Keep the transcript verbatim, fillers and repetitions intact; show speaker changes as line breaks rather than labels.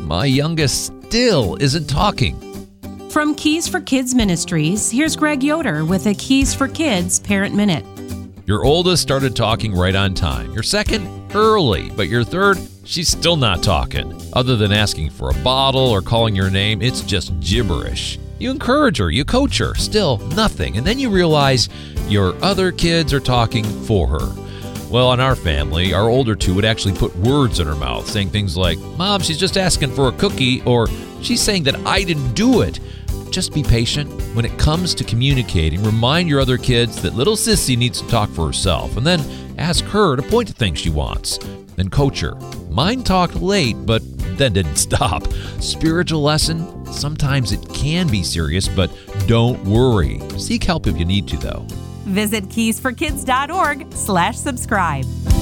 My youngest still isn't talking.
From Keys for Kids Ministries, here's Greg Yoder with a Keys for Kids Parent Minute.
Your oldest started talking right on time. Your second, early. But your third, she's still not talking. Other than asking for a bottle or calling your name, it's just gibberish. You encourage her, you coach her, still nothing. And then you realize your other kids are talking for her. Well, in our family, our older two would actually put words in her mouth, saying things like, "Mom, she's just asking for a cookie," or "She's saying that I didn't do it." Just be patient. When it comes to communicating, remind your other kids that little sissy needs to talk for herself, and then ask her to point to things she wants. Then coach her. Mine talked late, but then didn't stop. Spiritual lesson? Sometimes it can be serious, but don't worry. Seek help if you need to, though.
Visit keys for kids dot org slash subscribe.